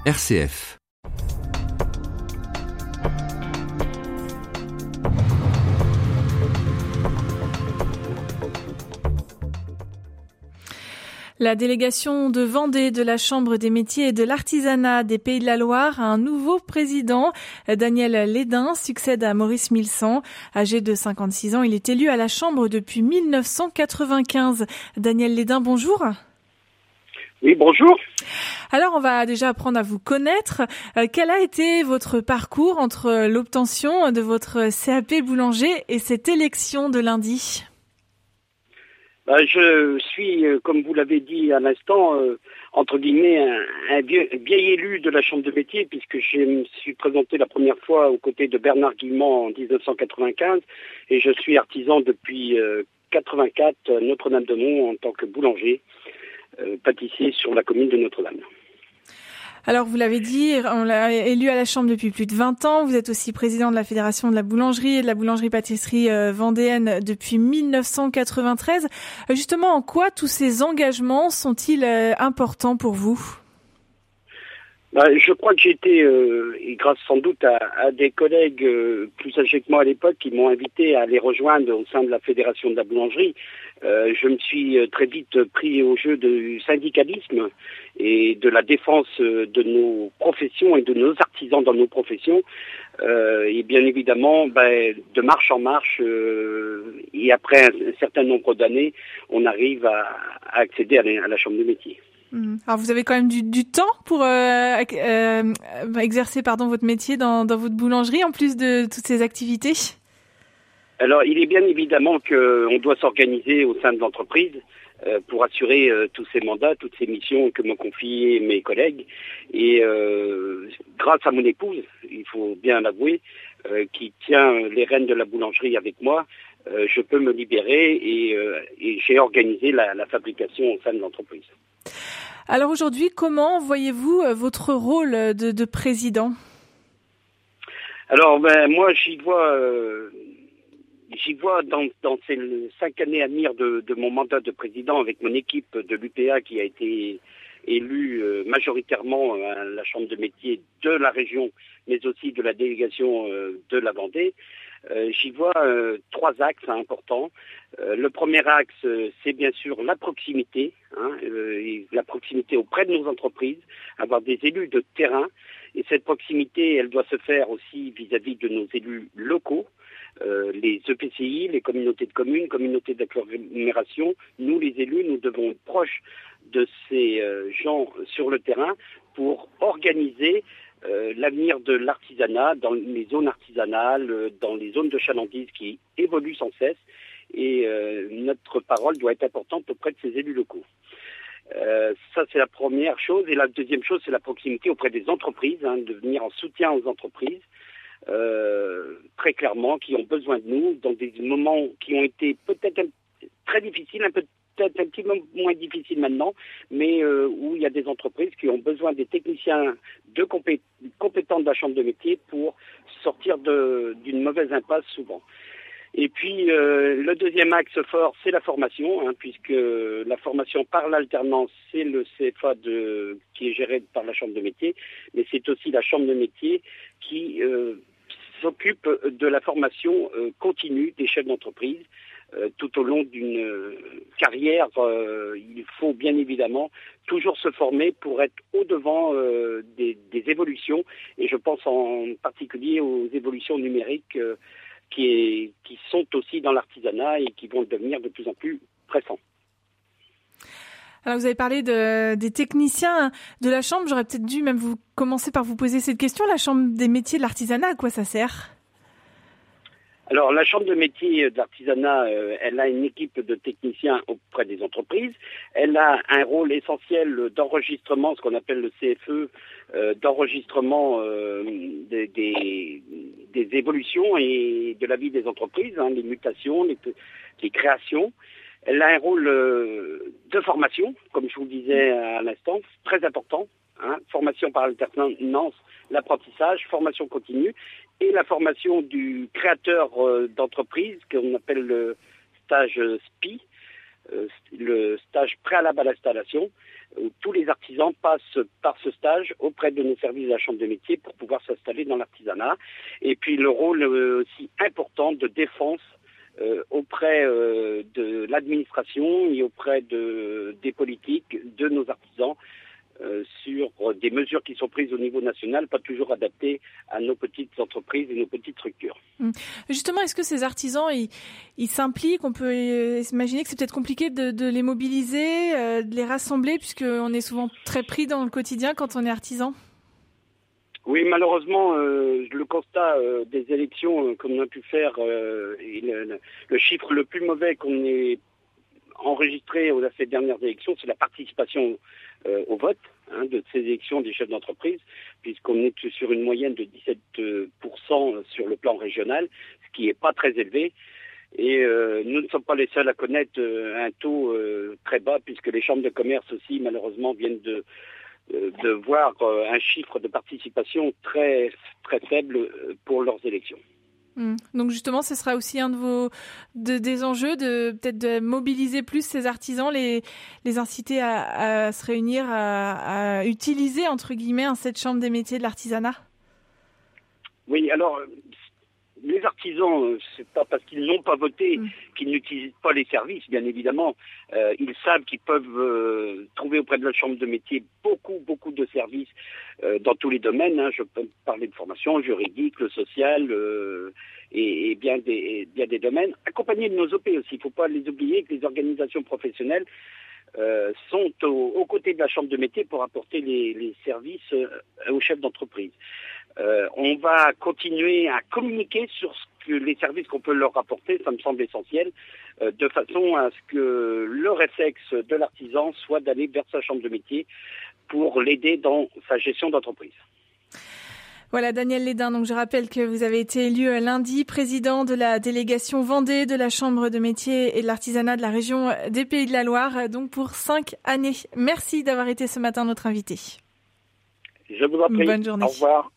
RCF. La délégation de Vendée de la Chambre des métiers et de l'artisanat des Pays de la Loire a un nouveau président. Daniel Lédin succède à Maurice Milsan. Âgé de 56 ans, il est élu à la Chambre depuis 1995. Daniel Lédin, bonjour. Oui, bonjour. Alors, on va déjà apprendre à vous connaître. Quel a été votre parcours entre l'obtention de votre CAP boulanger et cette élection de lundi ? Je suis, comme vous l'avez dit à l'instant, entre guillemets, un vieil élu de la Chambre de métier, puisque je me suis présenté la première fois aux côtés de Bernard Guillemont en 1995, et je suis artisan depuis 84 à Notre-Dame-de-Mont en tant que boulanger, pâtissier sur la commune de Notre-Dame. Alors, vous l'avez dit, on l'a élu à la Chambre depuis plus de 20 ans. Vous êtes aussi président de la Fédération de la boulangerie et de la boulangerie-pâtisserie vendéenne depuis 1993. Justement, en quoi tous ces engagements sont-ils importants pour vous ? Je crois que j'ai été, et grâce sans doute à des collègues plus âgés que moi à l'époque, qui m'ont invité à les rejoindre au sein de la Fédération de la boulangerie, je me suis très vite pris au jeu du syndicalisme et de la défense de nos professions et de nos artisans dans nos professions. Et bien évidemment, de marche en marche, et après un certain nombre d'années, on arrive à accéder à la Chambre de métier. Alors vous avez quand même du temps pour exercer votre métier dans votre boulangerie en plus de toutes ces activités. Alors il est bien évidemment qu'on doit s'organiser au sein de l'entreprise pour assurer tous ces mandats, toutes ces missions que m'ont confiées mes collègues. Et grâce à mon épouse, il faut bien l'avouer, qui tient les rênes de la boulangerie avec moi, je peux me libérer et j'ai organisé la fabrication au sein de l'entreprise. Alors aujourd'hui, comment voyez-vous votre rôle de président ? Alors moi j'y vois dans ces 5 années à venir de mon mandat de président avec mon équipe de l'UPA qui a été élue majoritairement à la Chambre de métier de la région, mais aussi de la délégation de la Vendée. J'y vois 3 axes importants. Le premier axe, c'est bien sûr la proximité, la proximité auprès de nos entreprises, avoir des élus de terrain. Et cette proximité, elle doit se faire aussi vis-à-vis de nos élus locaux, les EPCI, les communautés de communes, communautés d'agglomération. Nous, les élus, nous devons être proches de ces gens sur le terrain pour organiser l'avenir de l'artisanat dans les zones artisanales, dans les zones de chalandise qui évoluent sans cesse. Et notre parole doit être importante auprès de ces élus locaux. Ça, c'est la première chose. Et la deuxième chose, c'est la proximité auprès des entreprises, de venir en soutien aux entreprises, très clairement, qui ont besoin de nous dans des moments qui ont été peut-être très difficiles, peut-être un petit peu moins difficiles maintenant, mais où il y a des entreprises qui ont besoin des techniciens compétents de la Chambre de métier pour sortir d'une mauvaise impasse souvent. Et puis, le deuxième axe fort, c'est la formation, puisque la formation par l'alternance, c'est le CFA qui est géré par la Chambre de métier, mais c'est aussi la Chambre de métier qui s'occupe de la formation continue des chefs d'entreprise. Tout au long d'une carrière, il faut bien évidemment toujours se former pour être au-devant des évolutions, et je pense en particulier aux évolutions numériques qui sont aussi dans l'artisanat et qui vont devenir de plus en plus pressants. Alors vous avez parlé des techniciens de la Chambre, j'aurais peut-être dû même commencer par vous poser cette question. La Chambre des métiers de l'artisanat, à quoi ça sert ? Alors, la Chambre de métier de l'artisanat, elle a une équipe de techniciens auprès des entreprises. Elle a un rôle essentiel d'enregistrement, ce qu'on appelle le CFE, d'enregistrement des évolutions et de la vie des entreprises, les mutations, les créations. Elle a un rôle de formation, comme je vous le disais à l'instant, très important. Formation par alternance, l'apprentissage, formation continue et la formation du créateur d'entreprise qu'on appelle le stage SPI, le stage préalable à l'installation. où tous les artisans passent par ce stage auprès de nos services de la Chambre des métiers pour pouvoir s'installer dans l'artisanat. Et puis le rôle aussi important de défense auprès de l'administration et auprès des politiques, de nos artisans, sur des mesures qui sont prises au niveau national, pas toujours adaptées à nos petites entreprises et nos petites structures. Justement, est-ce que ces artisans, ils s'impliquent? On peut imaginer que c'est peut-être compliqué de les mobiliser, de les rassembler, puisqu'on est souvent très pris dans le quotidien quand on est artisan. Oui, malheureusement, le constat des élections qu'on a pu faire, le chiffre le plus mauvais qu'on ait enregistré à ces dernières élections, c'est la participation au vote de ces élections des chefs d'entreprise, puisqu'on est sur une moyenne de 17% sur le plan régional, ce qui n'est pas très élevé. Et nous ne sommes pas les seuls à connaître un taux très bas, puisque les chambres de commerce aussi, malheureusement, viennent de voir un chiffre de participation très, très faible pour leurs élections. Donc justement, ce sera aussi un des enjeux peut-être de mobiliser plus ces artisans, les inciter à se réunir, à utiliser entre guillemets cette chambre des métiers de l'artisanat. Oui, alors les artisans, c'est pas parce qu'ils n'ont pas voté qu'ils n'utilisent pas les services, bien évidemment. Ils savent qu'ils peuvent trouver auprès de la chambre de métier beaucoup de services dans tous les domaines. Je peux parler de formation juridique, le social et bien des domaines. Accompagnés de nos OP aussi. Il ne faut pas les oublier que les organisations professionnelles sont aux côtés de la chambre de métier pour apporter les services aux chefs d'entreprise. On va continuer à communiquer sur les services qu'on peut leur apporter, ça me semble essentiel, de façon à ce que le réflexe de l'artisan soit d'aller vers sa chambre de métier pour l'aider dans sa gestion d'entreprise. Voilà, Daniel Lédin, donc je rappelle que vous avez été élu lundi président de la délégation Vendée de la Chambre de métier et de l'artisanat de la région des Pays de la Loire, donc pour 5 années. Merci d'avoir été ce matin notre invité. Je vous en prie. Bonne journée. Au revoir.